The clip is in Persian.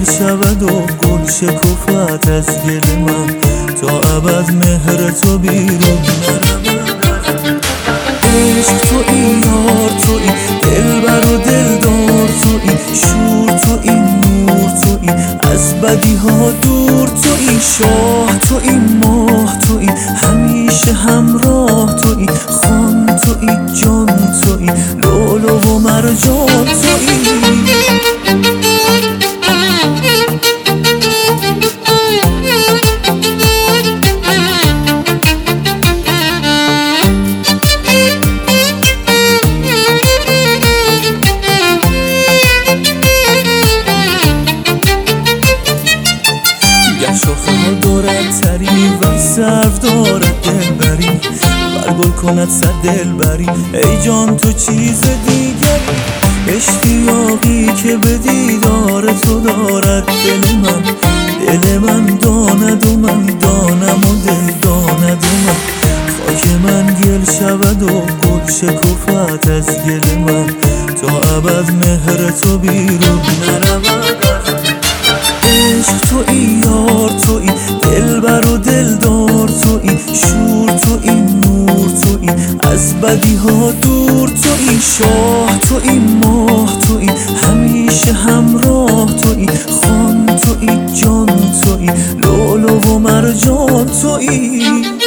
گل شود و گل شکفت از گل من، تا ابد مهر تو بیرون نرود. عشق تویی، یار تویی، دلبر و دلدار تویی، شور تویی، نور تویی، از بدی ها دور تویی، شاه تویی، ماه تویی، همیشه همراه تویی، خان تویی، جان تویی، لولو و مرجان تویی. شاخه دارد تری و سرف دارد دلبری، برگل کند صد دلبری، ای جان تو چیز دیگری. اشتیاقی که به دیدار تو دارد دل من داند و من دانم و دل داند و من. خاک من گل شود و گل شکفت از گل من، تا ابد مهر تو بیرون نرود. عشق تویی، یار تویی، دلبر و دلدار تویی، شور تویی، نور تویی، از بدی ها دور تویی، شاه تویی، ماه تویی، همیشه همراه تویی، خان تویی، جان تویی، لولو و مرجان تویی.